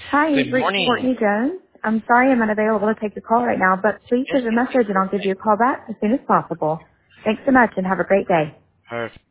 Hi, Good you've reached morning. Courtney Jones. I'm sorry I'm unavailable to take your call right now, but please Yes, leave a message and I'll give you a call back as soon as possible. Thanks so much and have a great day. perfect.